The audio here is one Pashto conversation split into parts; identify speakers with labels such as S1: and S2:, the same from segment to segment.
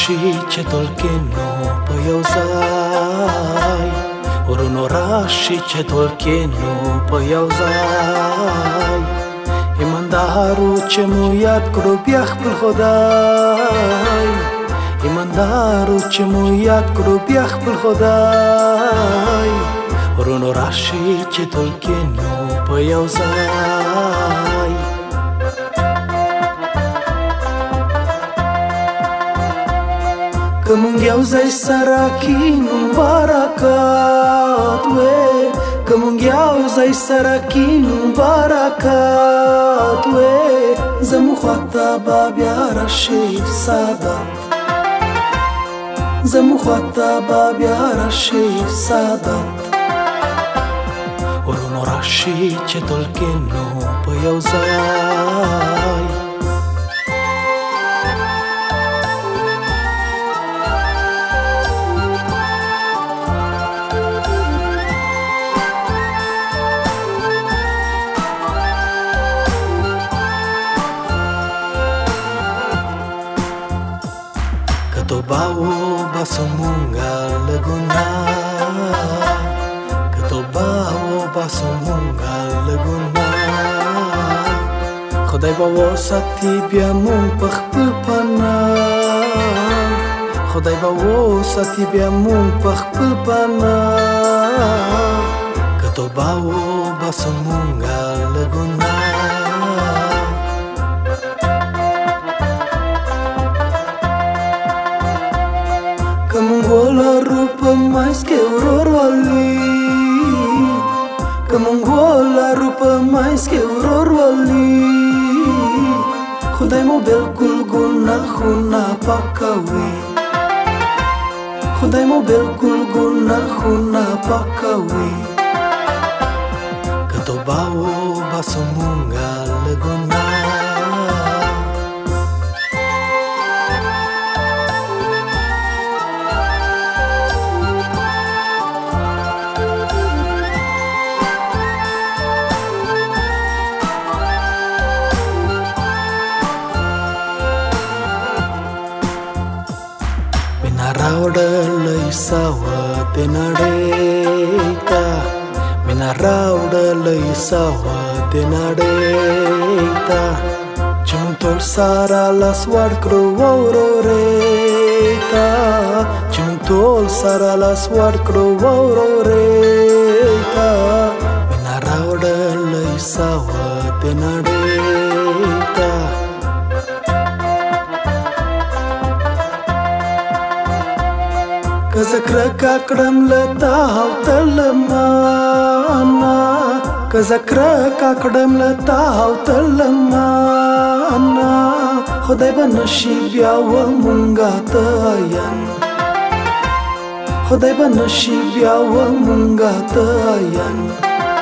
S1: راشي چې تلکینو په یو ځای ورونو راشي چې تلکینو په یو ځای ایماندارو چې مو یاد کړو بیا خپل خدای ایماندارو چې مو یاد کړو بیا خپل خدای ورونو راشي چې تلکینو په یو ځای که مونږ یو ځای سره کینو برکات وې که مونږ یو ځای سره کینو برکات وې زموږ خواته به بیا راشي سعادت زموږ خواته به بیا راشي سعادت ورونو راشي چې تلکینو په یو ځای Ketobawo basomunga laguna Ketobawo basomunga laguna Khodai bawo sati bia mung pakhpul pana Khodai bawo sati bia mung pakhpul pana Ketobawo basomunga laguna Kamung wala rupa mais ke uror wali Kamung wala rupa mais ke uror wali Khudai mo bilkul gunah na pakawi Khudai mo bilkul gunah na pakawi Ketobawo basomunga laguna Minaraudalai sawa denadeta Minaraudalai sawa denadeta Chumuntol sara las wadkro wauroreta Chumuntol sara las wadkro wauroreta Minaraudalai sawa denadeta Kazakra kakram lata hautalmana Kazakra kakram lata hautalmana Khudai ba nasib yawa munga tayan Khudai ba nasib yawa munga tayan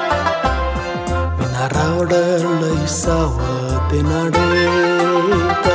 S1: Minaraudalai sawa denadeta